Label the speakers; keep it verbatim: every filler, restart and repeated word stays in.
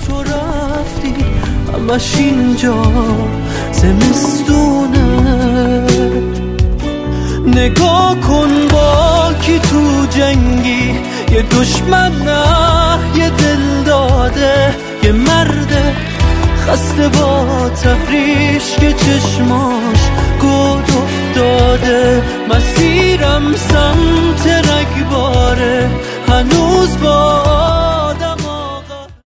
Speaker 1: تو رفتی همش اینجا زمستونه. نگاه کن با کی تو جنگی، یه دشمن نه یه دل داده، یه مرد خسته با تفریش که چشماش گود افتاده. مسیرم سمت رگباره هنوز با